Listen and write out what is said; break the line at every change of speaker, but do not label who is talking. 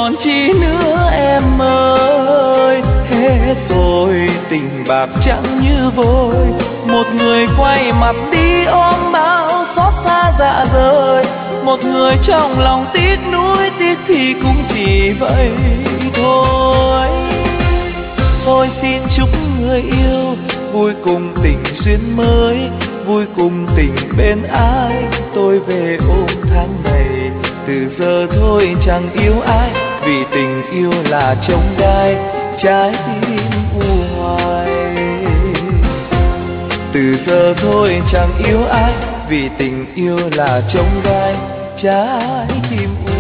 còn chi nữa em ơi. Hết rồi tình bạc chẳng như vôi, một người quay mặt đi ôm bao xót xa dạ rời. Một người trong lòng tiếc nuối, tiếc thì cũng chỉ vậy thôi. Thôi xin chúc người yêu vui cùng tình duyên mới, vui cùng tình bên ai. Tôi về ôm tháng này, từ giờ thôi chẳng yêu ai, vì tình yêu là chông gai trái tim u hoài. Từ giờ thôi chẳng yêu ai, vì tình yêu là chông gai trái tim u